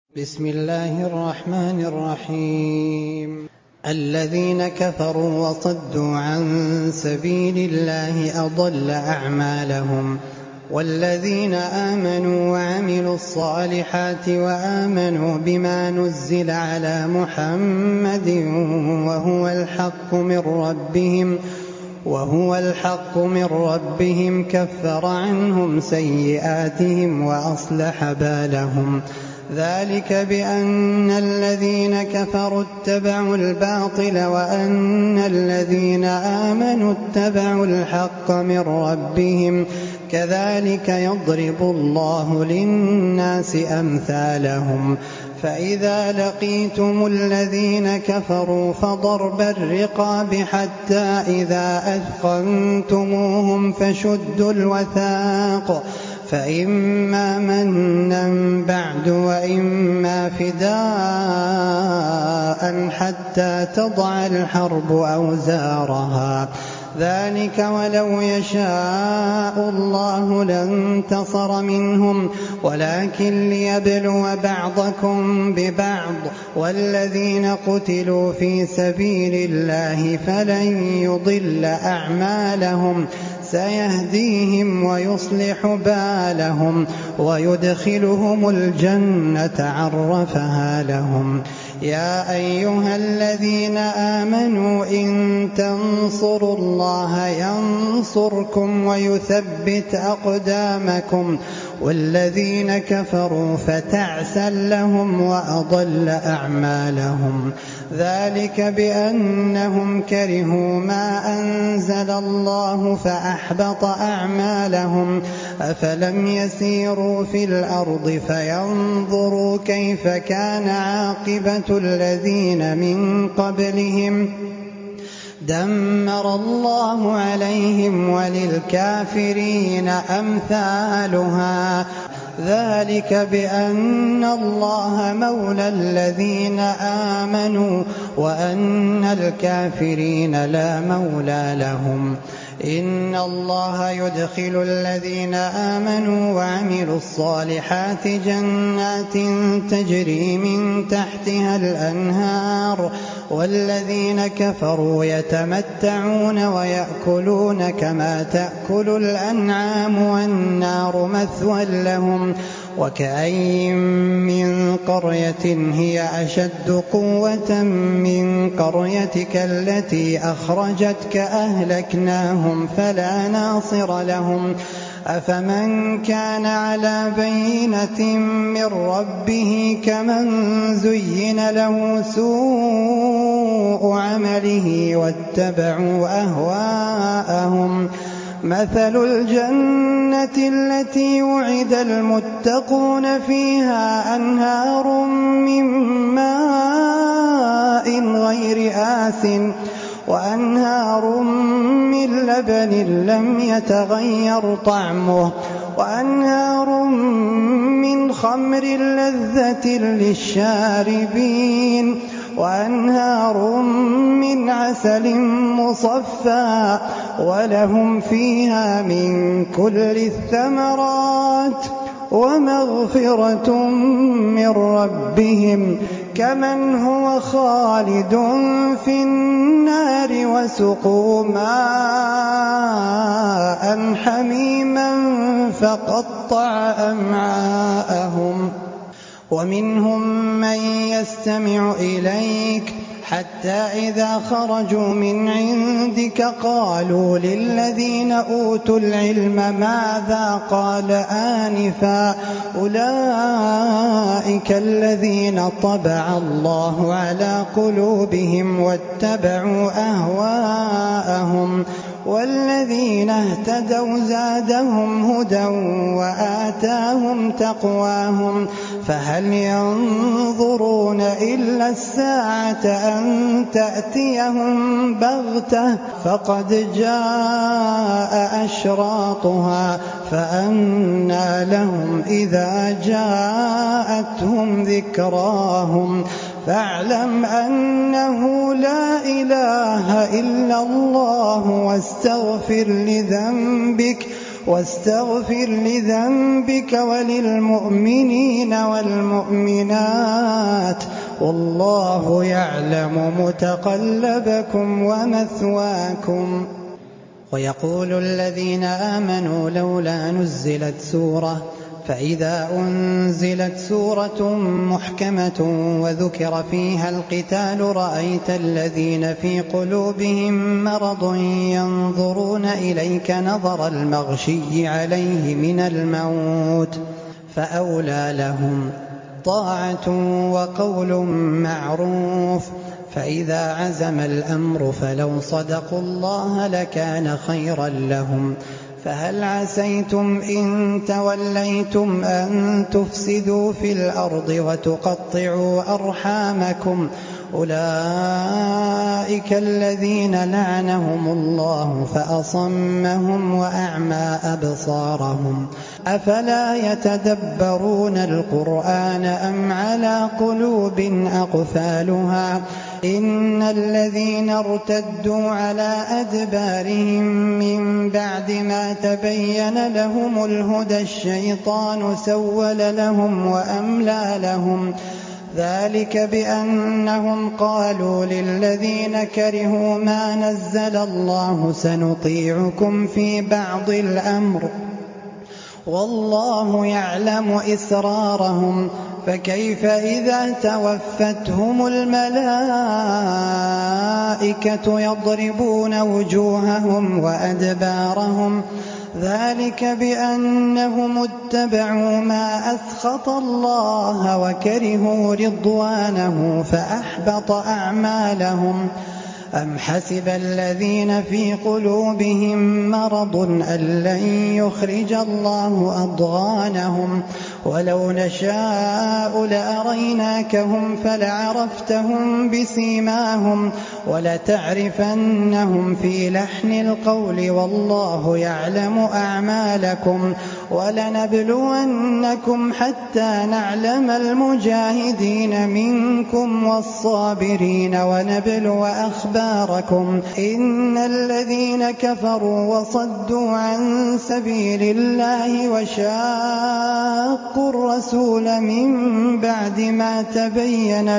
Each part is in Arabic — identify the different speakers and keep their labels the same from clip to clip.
Speaker 1: بسم الله الرحمن الرحيم. الذين كفروا وصدوا عن سبيل الله أضل أعمالهم، والذين آمنوا وعملوا الصالحات وآمنوا بما نزل على محمد وهو الحق من ربهم كفر عنهم سيئاتهم وأصلح بالهم. ذلك بأن الذين كفروا اتبعوا الباطل وأن الذين آمنوا اتبعوا الحق من ربهم، كذلك يضرب الله للناس أمثالهم. فإذا لقيتم الذين كفروا فضرب الرقاب حتى إذا أثخنتموهم فشدوا الوثاق، فإما منا بعد وإما فداء حتى تضع الحرب أوزارها. ذلك ولو يشاء الله لانتصر منهم، ولكن ليبلو بعضكم ببعض. والذين قتلوا في سبيل الله فلن يضل أعمالهم، سيهديهم ويصلح بالهم ويدخلهم الجنة عرفها لهم. يا أيها الذين آمنوا إن تنصروا الله ينصركم ويثبت أقدامكم، والذين كفروا فتعسا لهم وأضل أعمالهم. ذلك بأنهم كرهوا ما أنزل الله فأحبط أعمالهم. أفلم يسيروا في الأرض فينظروا كيف كان عاقبة الذين من قبلهم، دمر الله عليهم وللكافرين أمثالها. ذلك بأن الله مولى الذين آمنوا وأن الكافرين لا مولى لهم. إن الله يدخل الذين آمنوا وعملوا الصالحات جنات تجري من تحتها الأنهار، والذين كفروا يتمتعون ويأكلون كما تأكل الأنعام والنار مثوى لهم. وكأين من قرية هي أشد قوة من قريتك التي أخرجتك أهلكناهم فلا ناصر لهم. أفمن كان على بينة من ربه كمن زين له سوء عمله واتبعوا أهواءهم. مثل الجنة التي وعد المتقون فيها أنهار من ماء غير آسن وأنهار من لبن لم يتغير طعمه وأنهار من خمر لذة للشاربين وأنهار من عسل مصفى ولهم فيها من كل الثمرات ومغفرة من ربهم كمن هو خالد في النار وسقوا ماء حميما فقطع أمعاءهم. ومنهم من يستمع إليك حتى إذا خرجوا من عندك قالوا للذين أوتوا العلم ماذا قال آنفا، أولئك الذين طبع الله على قلوبهم واتبعوا أهواءهم. والذين اهتدوا زادهم هدى وآتاهم تقواهم. فهل ينظرون إلا الساعة أن تأتيهم بغتة فقد جاء أشراطها، فأنى لهم إذا جاءتهم ذكراهم. فاعلم أنه لا إله إلا الله واستغفر لذنبك واستغفر لذنبك وللمؤمنين والمؤمنات والله يعلم متقلبكم ومثواكم. ويقول الذين آمنوا لولا نزلت سورة، فإذا أنزلت سورة محكمة وذكر فيها القتال رأيت الذين في قلوبهم مرض ينظرون إليك نظر المغشي عليه من الموت، فأولى لهم طاعة وقول معروف. فإذا عزم الأمر فلو صدقوا الله لكان خيرا لهم. فهل عسيتم إن توليتم أن تفسدوا في الأرض وتقطعوا أرحامكم؟ أولئك الذين لعنهم الله فأصمهم وأعمى أبصارهم. أفلا يتدبرون القرآن أم على قلوب أقفالها؟ إن الذين ارتدوا على أدبارهم من بعد ما تبين لهم الهدى الشيطان سول لهم وأملى لهم، ذلك بأنهم قالوا للذين كرهوا ما نزل الله سنطيعكم في بعض الأمر والله يعلم إسرارهم. فكيف إذا توفتهم الملائكة يضربون وجوههم وأدبارهم؟ ذلك بأنهم اتبعوا ما أسخط الله وكرهوا رضوانه فأحبط أعمالهم. أم حسب الذين في قلوبهم مرض أن لن يخرج الله أضغانهم؟ ولو نشاء لأريناكهم فلعرفتهم بسيماهم ولتعرفنهم في لحن القول والله يعلم أعمالكم. ولنبلونكم حتى نعلم المجاهدين منكم والصابرين ونبلو أخباركم. إن الذين كفروا وصدوا عن سبيل الله وشاقوا الرسول من بعد ما تبين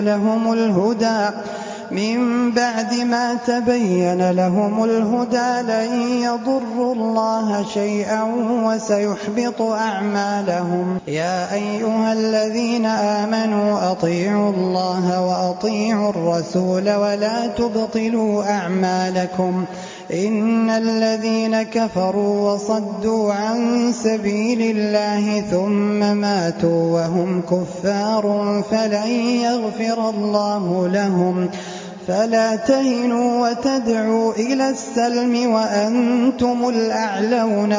Speaker 1: لهم الهدى لن يضروا الله شيئا وسيحبط أعمالهم. يا أيها الذين آمنوا أطيعوا الله وأطيعوا الرسول ولا تبطلوا أعمالكم. إن الذين كفروا وصدوا عن سبيل الله ثم ماتوا وهم كفار فلن يغفر الله لهم. فلا تهنوا وتدعوا إلى السلم وأنتم الأعلون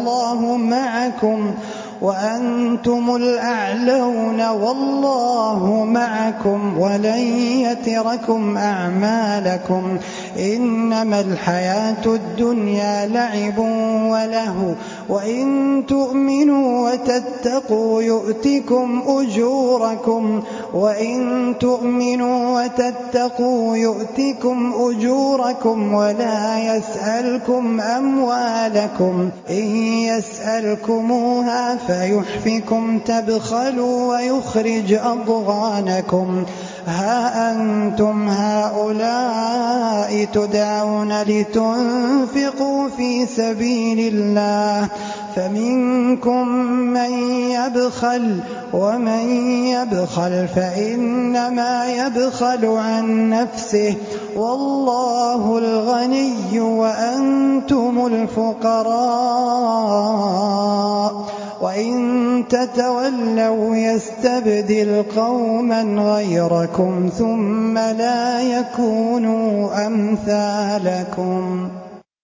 Speaker 1: والله معكم ولن يتركم أعمالكم. إنما الحياة الدنيا لعب ولهو وإن تؤمنوا وتتقوا يؤتكم أجوركم ولا يسألكم أموالكم. إن يسألكموها فيحفكم تبخلوا ويخرج أضغانكم. ها أنتم هؤلاء تدعون لتنفقوا في سبيل الله فمنكم من يبخل ومن يبخل فإنما يبخل عن نفسه والله الغني وأنتم الفقراء. وإن تتولوا يستبدل قوما غيركم ثم لا يكونوا أمثالكم.